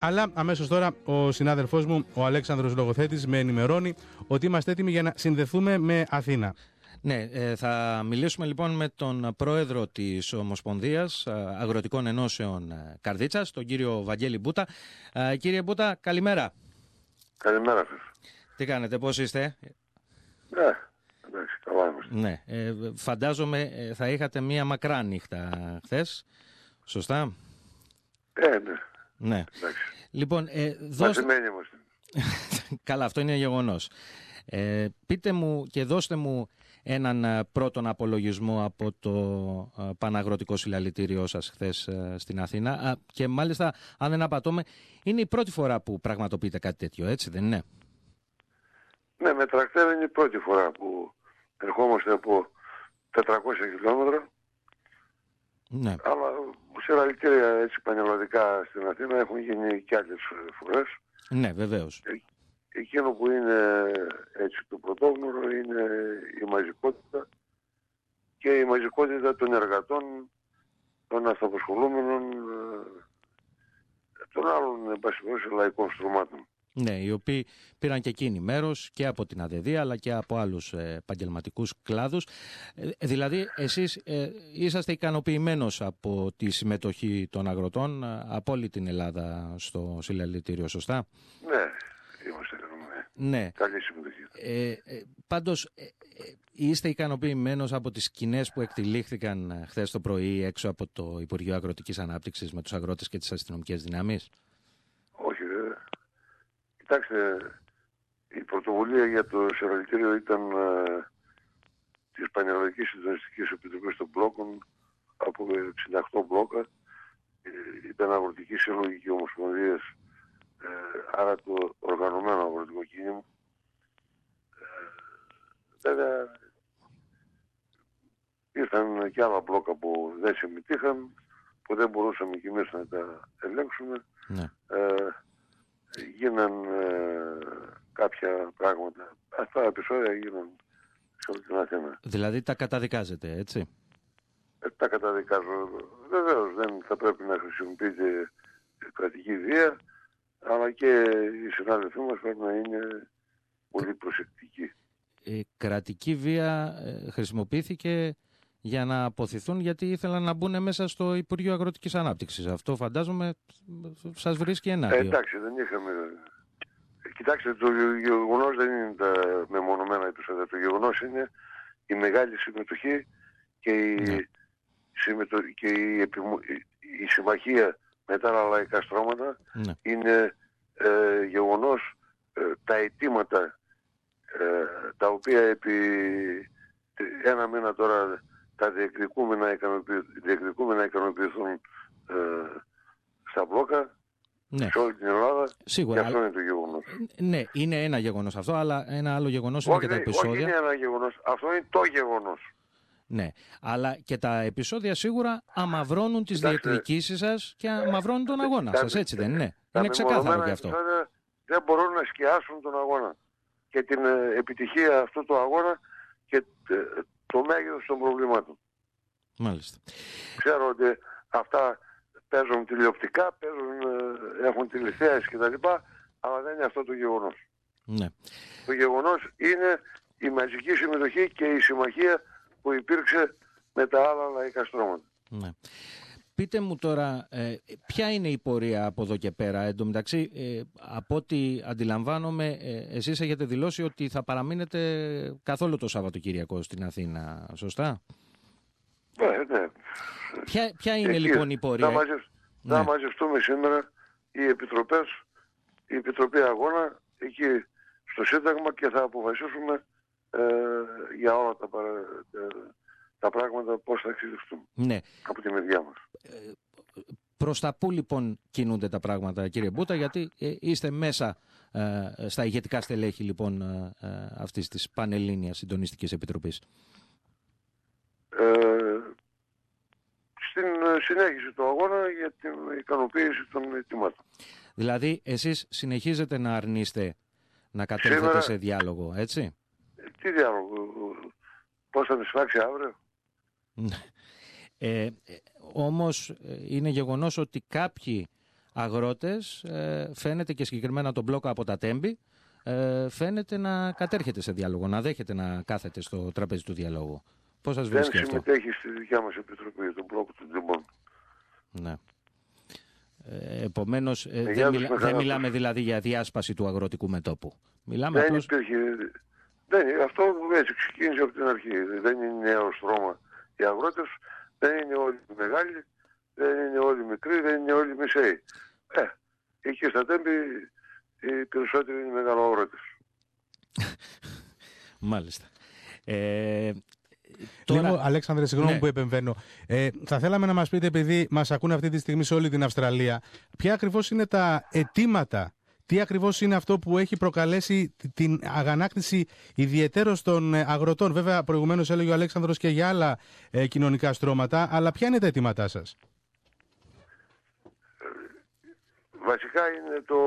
Αλλά αμέσως τώρα ο συνάδελφός μου, ο Αλέξανδρος Λογοθέτης, με ενημερώνει ότι είμαστε έτοιμοι για να συνδεθούμε με Αθήνα. Ναι, θα μιλήσουμε λοιπόν με τον πρόεδρο της Ομοσπονδίας Αγροτικών Ενώσεων Καρδίτσας, τον κύριο Βαγγέλη Μπούτα. Κύριε Μπούτα, καλημέρα. Καλημέρα σας. Τι κάνετε, πώς είστε? Ναι, εντάξει, καλά είμαστε. Ναι, φαντάζομαι θα είχατε μία μακρά νύχτα χθες, σωστά? Ναι. Ναι. Εντάξει. Λοιπόν, Μαζεμένοι είμαστε. Καλά, αυτό είναι γεγονός. Πείτε μου και δώστε μου έναν πρώτον απολογισμό από το Παναγροτικό Συλλαλητήριό σας χθες στην Αθήνα, και μάλιστα, αν δεν απατώμε, είναι η πρώτη φορά που πραγματοποιείτε κάτι τέτοιο, έτσι δεν είναι? Ναι, με τρακτέρ είναι η πρώτη φορά που ερχόμαστε από 400 χιλιόμετρα. Ναι. Αλλά συλλαλητήρια έτσι πανελλαδικά στην Αθήνα έχουν γίνει και άλλες φορές. Ναι, βεβαίως. Εκείνο που είναι έτσι το πρωτόγνωρο είναι η μαζικότητα και η μαζικότητα των εργατών, των αυτοαπασχολούμενων, των άλλων λαϊκών στρωμάτων. Ναι, οι οποίοι πήραν και εκείνοι μέρος και από την ΑΔΕΔΙ αλλά και από άλλους επαγγελματικούς κλάδους. Δηλαδή, εσείς είσαστε ικανοποιημένος από τη συμμετοχή των αγροτών από όλη την Ελλάδα στο συλλαλητήριο, σωστά? Ναι, είμαστε ικανοποιημένοι. Ναι. Καλή συμμετοχή. Πάντως, είστε ικανοποιημένος από τις σκηνές που εκτυλίχθηκαν χθες το πρωί έξω από το Υπουργείο Αγροτικής Ανάπτυξης με τους αγρότες και τις αστυνομικές δυνάμεις? Όχι, βέβαια. Κοιτάξτε, η πρωτοβουλία για το συλλαλητήριο ήταν της Πανελλαδικής Συντονιστικής Επιτροπής των Μπλόκων από 68 μπλόκα. Ήταν αγροτική σύλλογη και ομοσπονδίες, άρα το οργανωμένο αγροτικό κίνημα. Βέβαια, ήρθαν και άλλα μπλόκα που δεν συμμετείχαν, που δεν μπορούσαμε κι εμείς να τα ελέγξουμε. Ναι. Γίναν κάποια πράγματα. Αυτά τα επεισόδια γίναν σε όλη την Αθήνα. Δηλαδή τα καταδικάζετε, έτσι? Τα καταδικάζω. Βεβαίως δεν θα πρέπει να χρησιμοποιείται κρατική βία, αλλά και οι συνάδελφοί μας πρέπει να είναι πολύ προσεκτικοί. Η κρατική βία χρησιμοποιήθηκε για να αποθηθούν, γιατί ήθελαν να μπουν μέσα στο Υπουργείο Αγροτικής Ανάπτυξης. Αυτό φαντάζομαι σας βρίσκει ενάντια. Εντάξει, δεν είχαμε. Κοιτάξτε, το γεγονός δεν είναι τα μεμονωμένα επεισόδια. Το γεγονός είναι η μεγάλη συμμετοχή και η συμμαχία με τα άλλα λαϊκά στρώματα. Ναι. Είναι γεγονός τα αιτήματα τα οποία επί ένα μήνα τώρα τα διεκδικούμε να ικανοποιηθούν στα μπλόκα, ναι, σε όλη την Ελλάδα. Σίγουρα. Και αυτό είναι το γεγονός. Ναι, είναι ένα γεγονός αυτό, αλλά ένα άλλο γεγονός είναι και τα επεισόδια. Όχι, είναι ένα γεγονός. Αυτό είναι το γεγονός. Ναι, αλλά και τα επεισόδια σίγουρα αμαυρώνουν τις διεκδικήσεις σας και αμαυρώνουν τον αγώνα σας, έτσι δεν είναι? Είναι ξεκάθαρο γι' αυτό. Δεν μπορούν να σκιάσουν τον αγώνα και την επιτυχία αυτού του αγώνα και το μέγεθος των προβλημάτων. Μάλιστα. Ξέρω ότι αυτά παίζουν τηλεοπτικά, έχουν τηλεθέαση κτλ. Αλλά δεν είναι αυτό το γεγονός. Ναι. Το γεγονός είναι η μαζική συμμετοχή και η συμμαχία που υπήρξε με τα άλλα λαϊκά στρώματα. Ναι. Πείτε μου τώρα, ποια είναι η πορεία από εδώ και πέρα? Εν τω μεταξύ, από ό,τι αντιλαμβάνομαι, εσείς έχετε δηλώσει ότι θα παραμείνετε καθόλου το Σαββατοκύριακο στην Αθήνα, σωστά? Ναι. Ποια είναι λοιπόν η πορεία? Θα μαζευτούμε σήμερα οι επιτροπές, η Επιτροπή Αγώνα εκεί στο Σύνταγμα και θα αποφασίσουμε για όλα τα πράγματα πώς θα εξελιχθούν, ναι, από τη μεριά μας. Προς τα πού λοιπόν κινούνται τα πράγματα, κύριε Μπούτα, γιατί είστε μέσα στα ηγετικά στελέχη λοιπόν αυτής της Πανελλήνιας Συντονιστικής Επιτροπής? Στην συνέχιση του αγώνα για την ικανοποίηση των αιτημάτων. Δηλαδή εσείς συνεχίζετε να αρνείστε να κατέλθετε σήμερα σε διάλογο, έτσι? Τι διάλογο? Πώς θα με σφάξει αύριο? Όμως είναι γεγονός ότι κάποιοι αγρότες, φαίνεται και συγκεκριμένα τον μπλόκο από τα Τέμπη, φαίνεται να κατέρχεται σε διάλογο, να δέχεται να κάθεται στο τραπέζι του διαλόγου. Πώς σας βρίσκει αυτό? Δεν συμμετέχει στη δικιά μας επιτροπή, τον μπλόκο των Τεμπών. Ναι. Επομένως, δεν μιλάμε δηλαδή για διάσπαση του αγροτικού μετώπου. Μιλάμε δεν απλώς... υπήρχε. Αυτό έτσι ξεκίνησε από την αρχή. Δεν είναι νέο στρώμα οι αγρότες, δεν είναι όλοι μεγάλοι, δεν είναι όλοι μικροί, δεν είναι όλοι μισέοι. Εκεί στα Τέμπη οι περισσότεροι είναι μεγαλοαγρότες. Μάλιστα. Λίγο, Αλέξανδρε, συγγνώμη που επεμβαίνω. Θα θέλαμε να μας πείτε, επειδή μας ακούνε αυτή τη στιγμή σε όλη την Αυστραλία, ποια ακριβώς είναι τα αιτήματα, τι ακριβώς είναι αυτό που έχει προκαλέσει την αγανάκτηση ιδιαιτέρως των αγροτών. Βέβαια, προηγουμένως έλεγε ο Αλέξανδρος και για άλλα κοινωνικά στρώματα, αλλά ποια είναι τα αιτήματά σας? Βασικά είναι το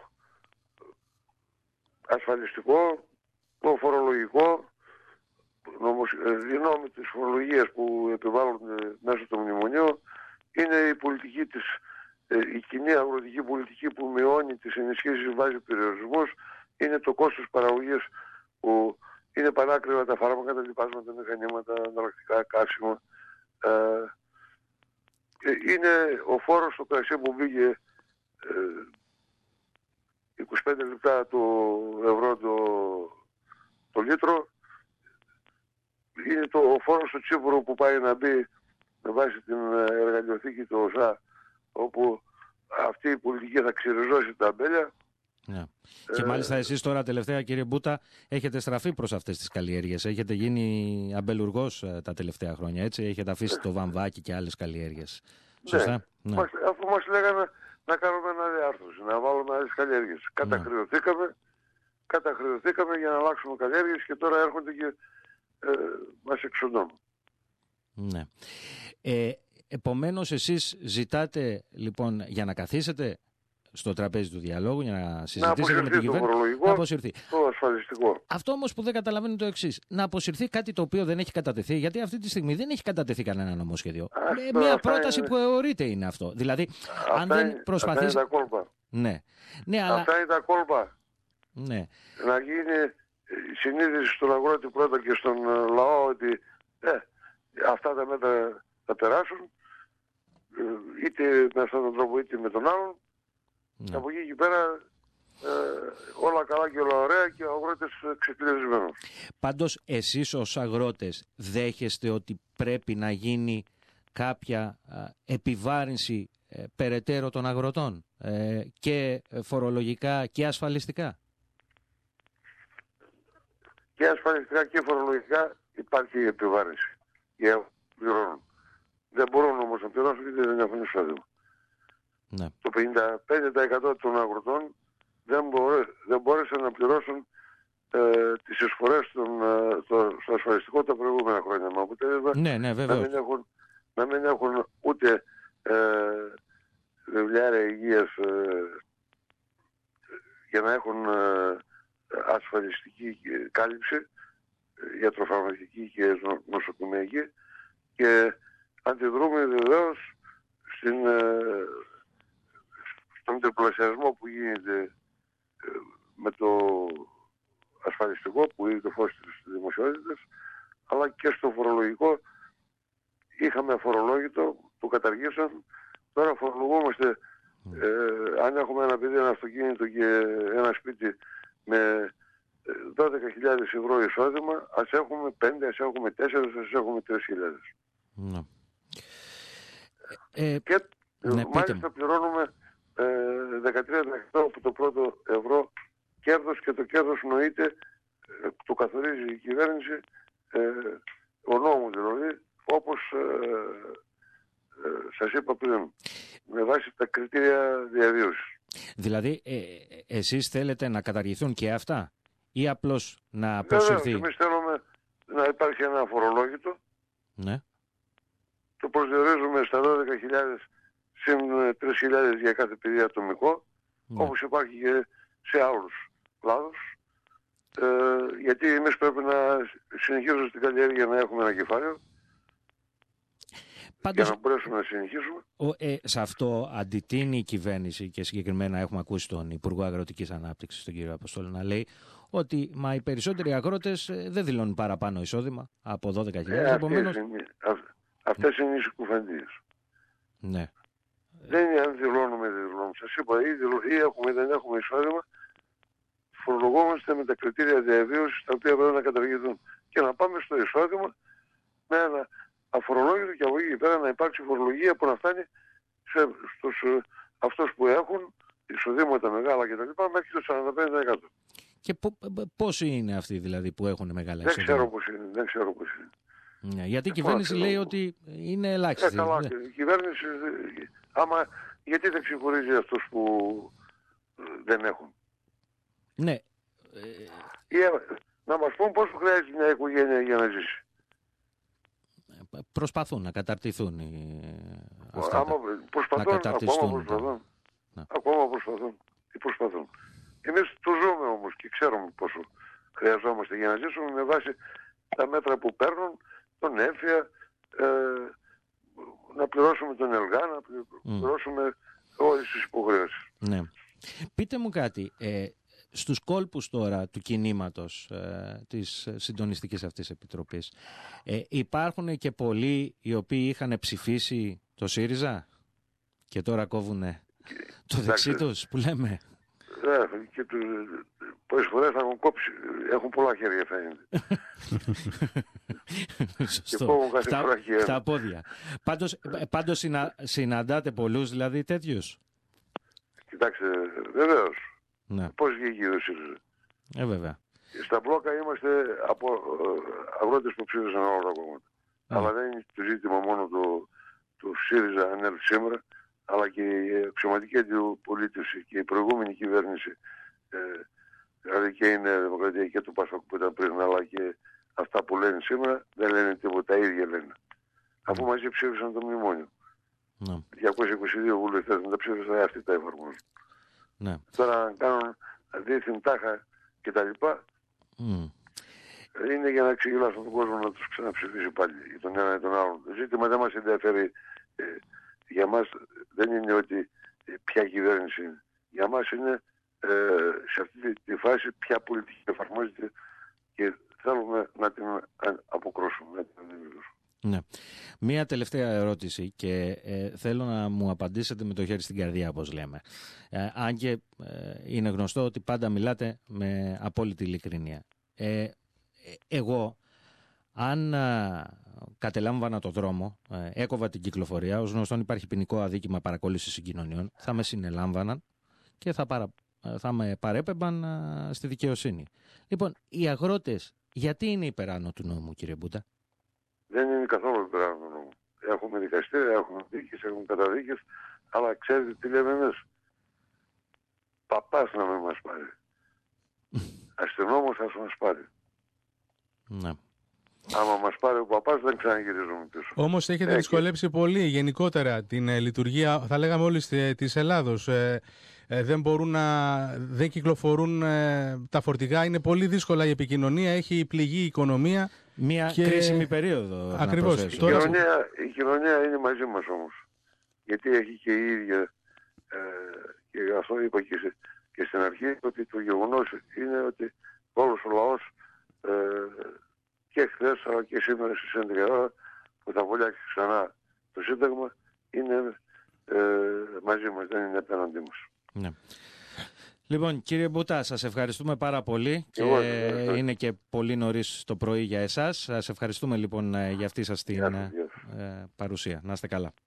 ασφαλιστικό, το φορολογικό, οι νόμοι της φορολογίας που επιβάλλονται μέσω του μνημονίου, είναι η πολιτική της, η κοινή αγροτική πολιτική που μειώνει τις ενισχύσεις, βάζει περιορισμούς, είναι το κόστος παραγωγής που είναι πανάκριβα τα φάρμακα, τα λοιπάσματα, μηχανήματα, ανταλλακτικά, καύσιμα. Είναι ο φόρος στο κρασί που μπήκε 25 λεπτά το ευρώ το λίτρο. Είναι ο φόρος στο τσίπουρο που πάει να μπει με βάση την εργαλειοθήκη του ΟΣΑ, όπου αυτή η πολιτική θα ξεριζώσει τα αμπέλια. Ναι. Και μάλιστα εσείς τώρα τελευταία, κύριε Μπούτα, έχετε στραφεί προς αυτές τις καλλιέργειες. Έχετε γίνει αμπελουργός τα τελευταία χρόνια, έτσι? Έχετε αφήσει το βαμβάκι και άλλες καλλιέργειες. Σωστά? Ναι. Αφού μας λέγανε να κάνουμε αναδιάρθρωση, να βάλουμε άλλες καλλιέργειες. Καταχρεωθήκαμε για να αλλάξουμε καλλιέργειες και τώρα έρχονται και μας εξοντώνουν. Ναι. Επομένως, εσείς ζητάτε λοιπόν για να καθίσετε στο τραπέζι του διαλόγου, για να συζητήσετε με την κυβέρνηση, να αποσυρθεί το ασφαλιστικό. Αυτό όμως που δεν καταλαβαίνω το εξής: να αποσυρθεί κάτι το οποίο δεν έχει κατατεθεί, γιατί αυτή τη στιγμή δεν έχει κατατεθεί κανένα νομοσχέδιο. Μια πρόταση που αιωρείται είναι αυτό. Δηλαδή, αν δεν προσπαθήσει. Αυτά είναι τα κόλπα. Ναι, αλλά... Αυτά είναι τα κόλπα. Ναι. Να γίνει συνείδηση στον αγρότη πρώτα και στον λαό ότι αυτά τα μέτρα θα περάσουν, είτε με αυτόν τον τρόπο είτε με τον άλλον. Ναι. Από εκεί και πέρα όλα καλά και όλα ωραία και ο αγρότης ξεκλειδισμένος. Πάντως εσείς ως αγρότες δέχεστε ότι πρέπει να γίνει κάποια επιβάρυνση περαιτέρω των αγροτών και φορολογικά και ασφαλιστικά? Και ασφαλιστικά και φορολογικά υπάρχει επιβάρυνση. Πληρώνουν. Δεν μπορούν όμως να πληρώσουν γιατί δεν έχουν εισόδημα. Ναι. Το 55% των αγροτών δεν μπόρεσαν να πληρώσουν τις εισφορές στο ασφαλιστικό τα προηγούμενα χρόνια. Με αποτέλεσμα να μην έχουν ούτε βιβλιάρια υγείας για να έχουν ασφαλιστική κάλυψη, ιατροφαρμακευτική και νοσοκομιακή, και αντιδρούμε βεβαίως στον τριπλασιασμό που γίνεται με το ασφαλιστικό που είναι το φως της δημοσιότητας, αλλά και στο φορολογικό. Είχαμε αφορολόγητο, το καταργήσαν, τώρα φορολογούμαστε αν έχουμε ένα παιδί, ένα αυτοκίνητο και ένα σπίτι με 12.000 ευρώ εισόδημα, ας έχουμε 5, ας έχουμε 4, ας έχουμε 3.000. Ναι. Και μάλιστα πληρώνουμε 13% από το πρώτο ευρώ κέρδος, και το κέρδος νοείται, το καθορίζει η κυβέρνηση, ο νόμος δηλαδή, όπως σας είπα πριν, με βάση τα κριτήρια διαβίωσης. Δηλαδή, εσείς θέλετε να καταργηθούν και αυτά ή απλώς να αποσυρθεί? Εμείς θέλουμε να υπάρχει ένα αφορολόγητο. Ναι. Το προσδιορίζουμε στα 12.000 συν 3.000 για κάθε παιδί ατομικό, ναι, όπως υπάρχει και σε άλλους κλάδους. Γιατί εμείς πρέπει να συνεχίζουμε στην καλλιέργεια να έχουμε ένα κεφάλαιο. Πάντως, για να μπορέσουμε να συνεχίσουμε. Σε αυτό αντιτείνει η κυβέρνηση και συγκεκριμένα έχουμε ακούσει τον Υπουργό Αγροτικής Ανάπτυξης, τον κύριο Αποστόλη, να λέει ότι οι περισσότεροι αγρότες δεν δηλώνουν παραπάνω εισόδημα από 12.000. Επομένως... Αυτές είναι οι συκοφαντίες. Ναι. Δεν είναι αν δηλώνουμε, δεν δηλώνουμε. Σας είπα, ή έχουμε ή δεν έχουμε εισόδημα, φορολογόμαστε με τα κριτήρια διαβίωσης τα οποία πρέπει να καταργηθούν. Και να πάμε στο εισόδημα με ένα αφορολόγητο και από εκεί πέρα να υπάρξει φορολογία που να φτάνει στους αυτούς που έχουν εισοδήματα μεγάλα κτλ. Μέχρι το 45%. Και πόσοι είναι αυτοί δηλαδή που έχουν μεγάλα εισόδημα? Δεν ξέρω πώς είναι. Ναι, γιατί η κυβέρνηση λέει ότι είναι ελάχιστη. Καλά, η κυβέρνηση, γιατί δεν ξεχωρίζει αυτούς που δεν έχουν. Ναι. Να μας πούν πόσο χρειάζεται μια οικογένεια για να ζήσει. Προσπαθούν να καταρτηθούν Ακόμα προσπαθούν. Εμείς το ζούμε όμως και ξέρουμε πόσο χρειαζόμαστε για να ζήσουμε με βάση τα μέτρα που παίρνουν, τον έμφυα, να πληρώσουμε τον ΕΛΓΑ, να πληρώσουμε όλες τις υποχρεώσεις. Ναι. Πείτε μου κάτι, στους κόλπους τώρα του κινήματος της συντονιστικής αυτής επιτροπής υπάρχουν και πολλοί οι οποίοι είχαν ψηφίσει το ΣΥΡΙΖΑ και τώρα κόβουνε το δεξί τους που λέμε? Και πολλές φορές θα έχουν κόψει, έχουν πολλά χέρια φαίνεται. Σωστό. Στα πόδια. Πάντως συναντάτε πολλούς δηλαδή τέτοιους? Κοιτάξτε, βεβαίως. Ναι. Πώς βγήκε ο ΣΥΡΙΖΑ? Βέβαια. Στα μπλόκα είμαστε από αγρότες που ψήφισαν όλα τα κόμματα. Αλλά δεν είναι το ζήτημα μόνο του ΣΥΡΙΖΑ αν έρθει σήμερα, αλλά και η αξιωματική αντιπολίτευση και η προηγούμενη κυβέρνηση, δηλαδή και η Νέα Δημοκρατία και το ΠΑΣΟΚ που ήταν πριν, αλλά και αυτά που λένε σήμερα, δεν λένε τίποτα, τα ίδια λένε. Αφού μαζί ψήφισαν το μνημόνιο. 222 βουλευτές δεν τα ψήφισαν, αυτοί τα εφαρμόζουν. Ναι. Τώρα να κάνουν δίθυν τάχα κτλ. Είναι για να ξεγελάσουν τον κόσμο να τους ξαναψηφίσει πάλι τον ένα ή τον άλλον. Το ζήτημα δεν μας ενδιαφέρει. Για μας δεν είναι ότι ποια κυβέρνηση είναι. Για μας είναι σε αυτή τη φάση ποια πολιτική εφαρμόζεται και θέλουμε να την αποκρούσουμε, να την αντιμετωπίσουμε. Ναι. Μία τελευταία ερώτηση και θέλω να μου απαντήσετε με το χέρι στην καρδιά, όπως λέμε. Αν και είναι γνωστό ότι πάντα μιλάτε με απόλυτη ειλικρίνεια. Εγώ, αν κατελάμβανα το δρόμο, έκοβα την κυκλοφορία, ως γνωστόν υπάρχει ποινικό αδίκημα παρακόλλησης συγκοινωνιών, θα με συνελάμβαναν και θα με παρέπεμπαν στη δικαιοσύνη. Λοιπόν, οι αγρότες γιατί είναι υπεράνω του νόμου, κύριε Μπούτα? Δεν είναι καθόλου υπεράνω του νόμου. Έχουμε δικαστήρια, έχουμε δίκες, έχουμε καταδίκες, αλλά ξέρετε τι λέμε εμείς? Παπάς να μην μας πάρει. Αστυνόμος θα μας πάρει. Ναι. Άμα μας πάρει ο παπάς δεν ξαναγυρίζουμε πίσω. Όμως έχετε δυσκολέψει πολύ γενικότερα την λειτουργία, θα λέγαμε όλης της Ελλάδος. Δεν κυκλοφορούν τα φορτηγά, είναι πολύ δύσκολα η επικοινωνία, έχει πληγεί η οικονομία. Μια κρίσιμη περίοδο. Ακριβώς. Η κοινωνία είναι μαζί μας όμως. Γιατί έχει και η ίδια, και αυτό είπα και στην αρχή, ότι το γεγονός είναι ότι όλος ο λαός και χθες αλλά και σήμερα στις 11 ώρα που θα βολιάξει ξανά το Σύνταγμα είναι μαζί μας, δεν είναι απέναντί μας. Ναι. Λοιπόν, κύριε Μπούτα, σας ευχαριστούμε πάρα πολύ και είναι και πολύ νωρίς το πρωί για εσάς. Σας ευχαριστούμε λοιπόν για αυτή σας την παρουσία. Να είστε καλά.